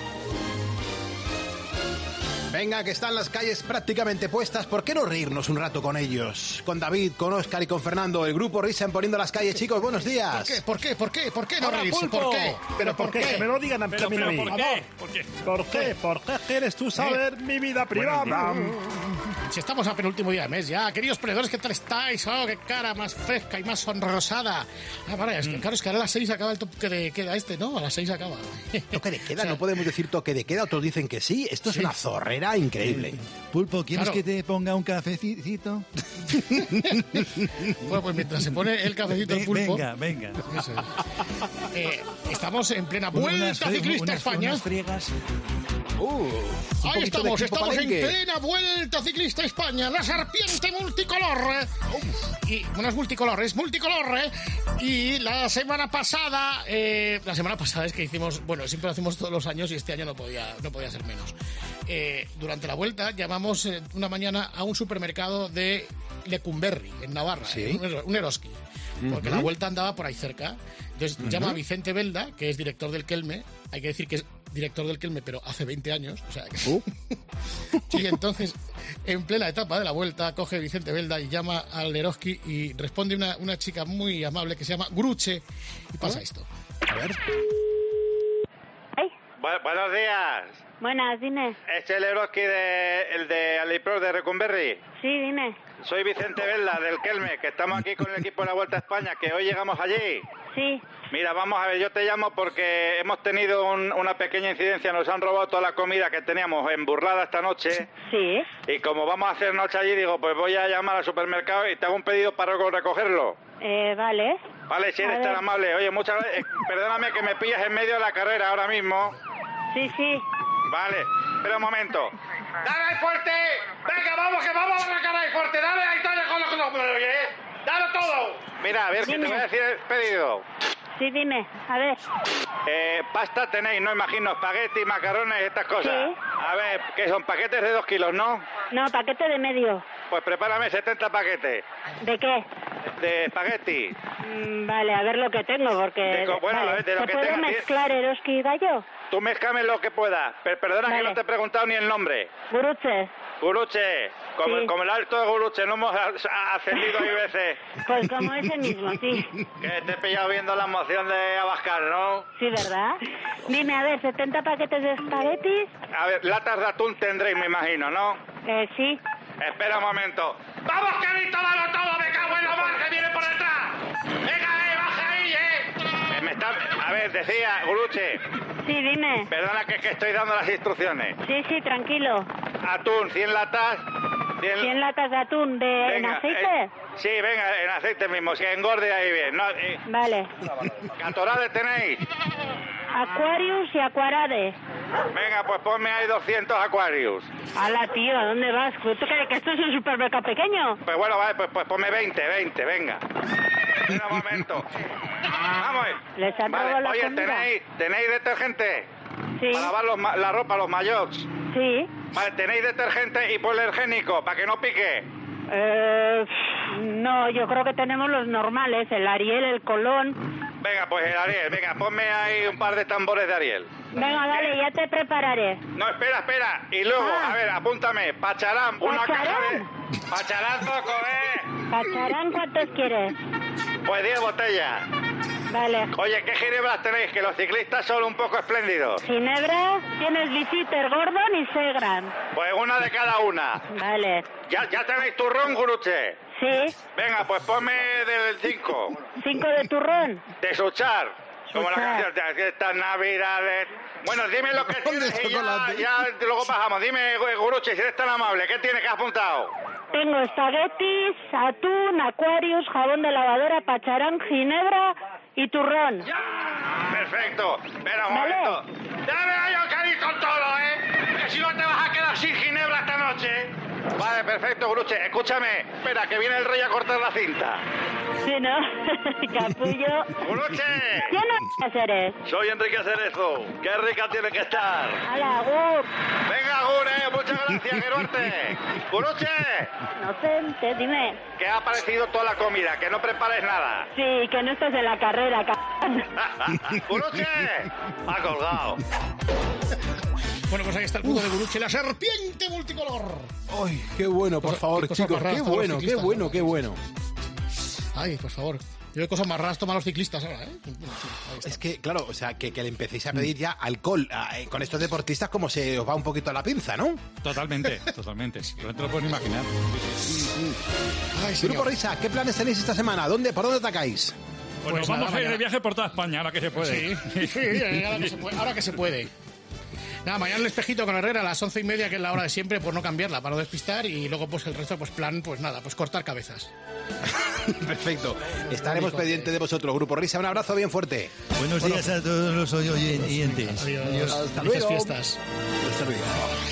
Venga, que están las calles prácticamente puestas, ¿por qué no reírnos un rato con ellos? Con David, con Óscar y con Fernando, el grupo Risa en Poniendo las Calles. Chicos, buenos días. ¿Por qué no reírse? Pulpo. ¿Por qué? ¿Pero por qué? Que me lo digan a mí. ¿Por qué? ¿Por qué quieres tú saber mi vida privada? Si estamos a penúltimo día de mes ya. Queridos ponedores, ¿qué tal estáis? Oh, qué cara más fresca y más sonrosada. Vale, es que claro, es que ahora a las 6 acaba el toque de queda ¿no? A las 6 acaba. ¿Toque de queda? No podemos decir toque de queda, otros dicen que sí. Esto es una zorrera increíble. Pulpo, ¿quieres que te ponga un cafecito? Bueno, pues mientras se pone el cafecito el Pulpo... Venga. Eso es. Estamos en plena Vuelta Ciclista España. Unas friegas. Ahí estamos en plena Vuelta Ciclista España, la serpiente multicolor. Y unas multicolores, y la semana pasada es que hicimos, bueno, siempre lo hacemos todos los años y este año no podía ser menos. Durante la vuelta llamamos una mañana a un supermercado de Lecumberri, en Navarra, ¿sí? Un Eroski, porque la vuelta andaba por ahí cerca. Entonces llama a Vicente Belda, que es director del Kelme. Hay que decir que es director del Kelme, pero hace 20 años. O sea que... Y entonces, en plena etapa de la vuelta, coge Vicente Belda y llama al Eroski y responde una chica muy amable que se llama Gruche y pasa esto. A ver. Buenos días. Buenas, dime. ¿Es el Eroski el de Alipro de Recumberri? Sí, dime. Soy Vicente Belda del Kelme, que estamos aquí con el equipo de la Vuelta a España, que hoy llegamos allí. Sí. Mira, vamos a ver, yo te llamo porque hemos tenido una pequeña incidencia, nos han robado toda la comida que teníamos en Burlada esta noche. Sí. Y como vamos a hacer noche allí, digo, pues voy a llamar al supermercado y te hago un pedido para recogerlo. Vale. Vale, si eres tan amable. Oye, muchas gracias. Perdóname que me pillas en medio de la carrera ahora mismo. Sí. Vale, espera un momento. ¡Dale ahí fuerte! ¡Venga, vamos, que vamos a arrancar ahí fuerte! ¡Dale ahí, dale con los... ¡Dale todo! Mira, a ver, que te voy a decir el pedido. Sí, dime, a ver. Pasta tenéis, no imagino, espagueti, macarrones, estas cosas. Sí. A ver, que son paquetes de 2 kilos, ¿no? No, paquete de medio. Pues prepárame 70 paquetes. ¿De qué? De espagueti. Vale, a ver lo que tengo, porque... Bueno, vale. a ver, de lo ¿Te que puedo tengas, mezclar Eroski y gallo? Tú mezclame lo que puedas. Perdona que no te he preguntado ni el nombre. Guruche. Como el alto de Guruche, no hemos ascendido 10 veces. Pues como ese mismo, sí. Que te he pillado viendo la moción de Abascal, ¿no? Sí, ¿verdad? Dime, a ver, 70 paquetes de espaguetis. A ver, latas de atún tendréis, me imagino, ¿no? Sí. Espera un momento. ¡Vamos, Carito, dalo todo! ¡Me cago en la mar que viene por detrás! ¡Venga, baja ahí, A ver, decía, Guruche. Sí, dime. Perdona que estoy dando las instrucciones. Sí, tranquilo. Atún, 100 latas. 100 latas de atún ¿en aceite? Sí, venga, en aceite mismo, que engorde ahí bien. No, Vale. ¿Catorade tenéis? Aquarius y Aquarade. Venga, pues ponme ahí 200 Aquarius. Hala, tío, ¿a dónde vas? ¿Tú crees que esto es un supermercado pequeño? Pues bueno, vale, pues ponme 20, venga. Espera un momento. Vamos. ¿Les han robado la oye, comida? ¿tenéis detergente? Sí. Para lavar la ropa, los maillots. Sí. Vale, ¿tenéis detergente hipoalergénico para que no pique? No, yo creo que tenemos los normales, el Ariel, el Colón. Venga, pues el Ariel, venga, ponme ahí un par de tambores de Ariel. Venga, dale, ya te prepararé. No, espera. Y luego, a ver, apúntame, Pacharán, una caja de... Pacharán, poco, ¿Pacharán cuántos quieres? Pues 10 botellas. Vale. Oye, ¿qué ginebras tenéis? Que los ciclistas son un poco espléndidos. Ginebra, tienes Visiter, Gordon y Segran. Pues una de cada una. Vale. ¿Ya tenéis turrón, Guruche? Sí. Venga, pues ponme del 5. ¿5 de turrón? De Suchar. Como la canción de estas navidades. Bueno, dime lo que tienes y ya luego bajamos. Dime, Guruche, si eres tan amable, ¿qué tienes que has apuntado? Tengo espaguetis, atún, Aquarius, jabón de lavadora, Pacharán, ginebra y turrón. Perfecto. Espera un momento. Dame ahí, Carito, todo, que si no te vas a quedar sin ginebra esta noche. Vale, perfecto, Guruche. Escúchame, espera, que viene el rey a cortar la cinta. Sí, ¿no? Capullo. ¡Guruche! ¿Quién eres? Soy Enrique Cerezo. ¡Qué rica tiene que estar! ¡Hala, Gur! ¡Venga, Gur, muchas gracias, Geruarte! ¡Guruche! Inocente, dime. ¿Qué ha parecido toda la comida? Que no prepares nada. Sí, que no estás en la carrera, cabrón. ¡Guruche! Ha colgado. Bueno, pues ahí está el punto de Guruche, la serpiente multicolor. ¡Ay, qué bueno, por favor, chicos! ¡Qué bueno, qué bueno, qué bueno! Ay, por favor. Yo de cosas más raras toman los ciclistas ahora, ¿eh? Es que, claro, o sea, que le empecéis a pedir ya alcohol con estos deportistas como se os va un poquito a la pinza, ¿no? Totalmente. No te lo puedes imaginar. Ay, Grupo Risa, ¿qué planes tenéis esta semana? ¿Por dónde atacáis? Pues vamos a ir de viaje por toda España, ahora que se puede. Sí, ahora que se puede. Nada, mañana el Espejito con Herrera a las 11:30, que es la hora de siempre, por no cambiarla, para no despistar, y luego pues el resto, pues plan, pues nada, pues cortar cabezas. Perfecto. Estaremos pendientes de vosotros, Grupo Risa. Un abrazo bien fuerte. Buenos días a todos los oyentes. Adiós. Hasta Felices luego. fiestas. Hasta luego.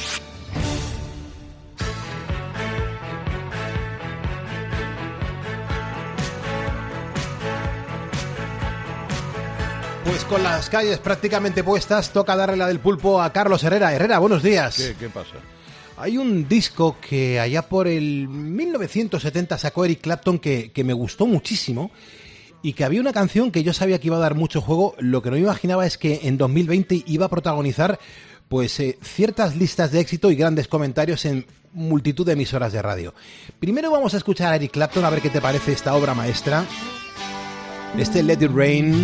Pues con las calles prácticamente puestas, toca darle la del pulpo a Carlos Herrera. Herrera, buenos días. ¿Qué pasa? Hay un disco que allá por el 1970 sacó Eric Clapton que me gustó muchísimo y que había una canción que yo sabía que iba a dar mucho juego. Lo que no me imaginaba es que en 2020 iba a protagonizar pues ciertas listas de éxito y grandes comentarios en multitud de emisoras de radio. Primero vamos a escuchar a Eric Clapton a ver qué te parece esta obra maestra. Let It Rain.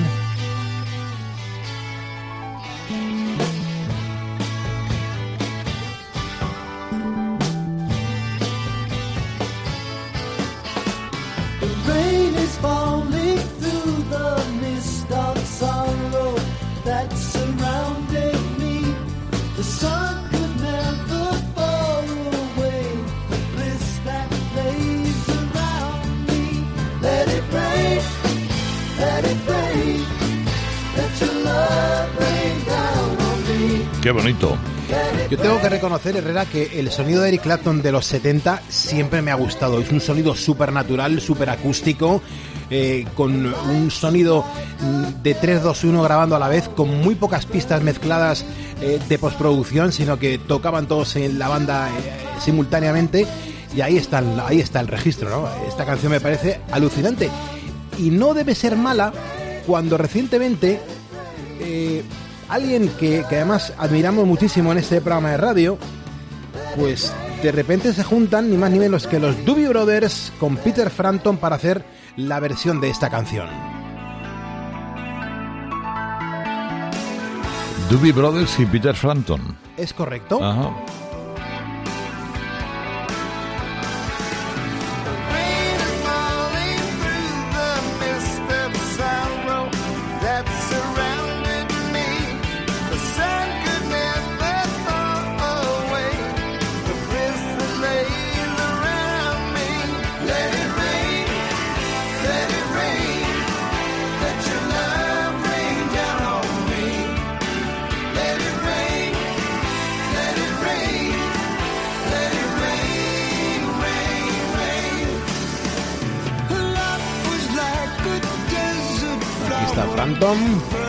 Falling through the mist of sorrow that surrounded me. The sun could never fall away. The bliss that plays around me. Let it rain, let it rain. Let your love rain down on me. Qué bonito. Yo tengo que reconocer, Herrera, que el sonido de Eric Clapton de los 70 siempre me ha gustado. Es un sonido súper natural, súper acústico, con un sonido de 3-2-1 grabando a la vez, con muy pocas pistas mezcladas de postproducción, sino que tocaban todos en la banda simultáneamente. Y ahí está el registro, ¿no? Esta canción me parece alucinante. Y no debe ser mala cuando recientemente... alguien que además admiramos muchísimo en este programa de radio, pues de repente se juntan ni más ni menos que los Doobie Brothers con Peter Frampton para hacer la versión de esta canción. Doobie Brothers y Peter Frampton. ¿Es correcto? Ajá. Frampton.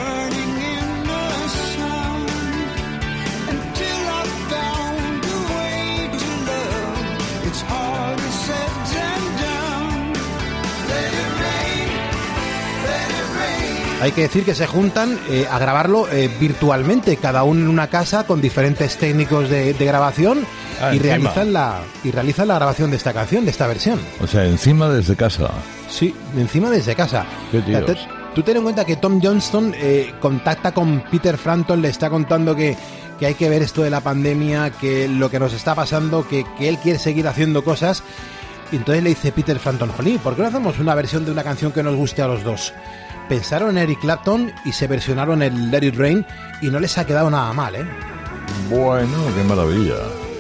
Hay que decir que se juntan a grabarlo virtualmente, cada uno en una casa con diferentes técnicos de grabación y realizan la grabación de esta canción, de esta versión. O sea, encima desde casa. Sí, encima desde casa. Qué tíos. Tú ten en cuenta que Tom Johnston contacta con Peter Frampton, le está contando que hay que ver esto de la pandemia, que lo que nos está pasando, que él quiere seguir haciendo cosas. Y entonces le dice Peter Frampton, jolín, ¿por qué no hacemos una versión de una canción que nos guste a los dos? Pensaron en Eric Clapton y se versionaron el Let It Rain y no les ha quedado nada mal, ¿eh? Bueno, qué maravilla.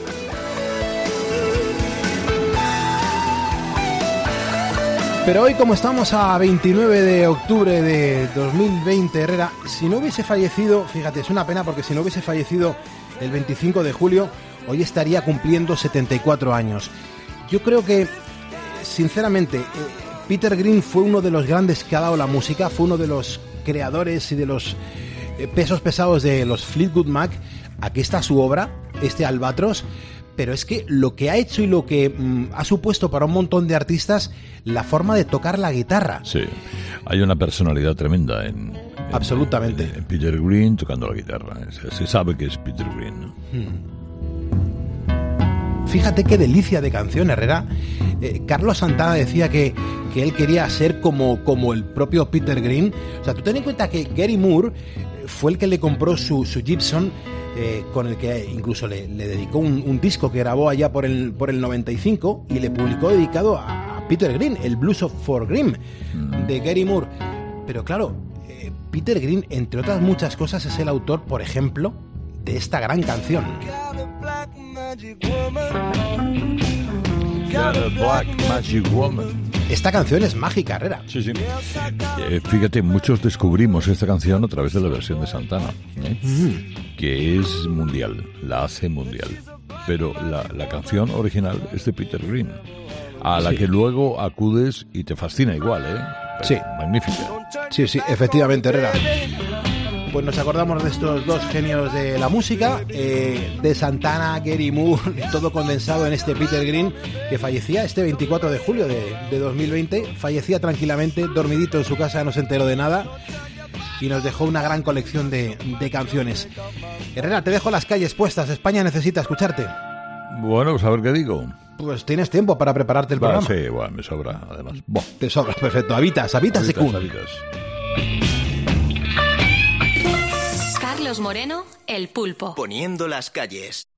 Pero hoy, como estamos a 29 de octubre de 2020, Herrera, si no hubiese fallecido, fíjate, es una pena porque si no hubiese fallecido el 25 de julio, hoy estaría cumpliendo 74 años. yo creo que, sinceramente, Peter Green fue uno de los grandes que ha dado la música, fue uno de los creadores y de los pesos pesados de los Fleetwood Mac. Aquí está su obra, este Albatros, pero es que lo que ha hecho y lo que ha supuesto para un montón de artistas, la forma de tocar la guitarra. Sí, hay una personalidad tremenda absolutamente. En Peter Green tocando la guitarra. Se sabe que es Peter Green, ¿no? Fíjate qué delicia de canción, Herrera. Carlos Santana decía que él quería ser como el propio Peter Green. O sea, tú ten en cuenta que Gary Moore fue el que le compró su Gibson, con el que incluso le dedicó un disco que grabó allá por el 95 y le publicó dedicado a Peter Green, el Blues for Grimm de Gary Moore. Pero claro, Peter Green, entre otras muchas cosas, es el autor, por ejemplo, de esta gran canción. Black Magic Woman. Esta canción es mágica, Herrera. Sí. Fíjate, muchos descubrimos esta canción a través de la versión de Santana, que es mundial, la hace mundial. Pero la canción original es de Peter Green, a la que luego acudes y te fascina igual, Sí. Magnífica. Sí, efectivamente, Herrera. Pues nos acordamos de estos dos genios de la música, de Santana, Gary Moore, todo condensado en este Peter Green, que fallecía este 24 de julio de 2020, fallecía tranquilamente, dormidito en su casa, no se enteró de nada, y nos dejó una gran colección de canciones. Herrera, te dejo las calles puestas, España necesita escucharte. Bueno, pues a ver qué digo. Pues tienes tiempo para prepararte el programa. Sí, bueno, me sobra, además. Te sobra, perfecto. Habitas Secund. Carlos Moreno, El Pulpo. Poniendo las calles.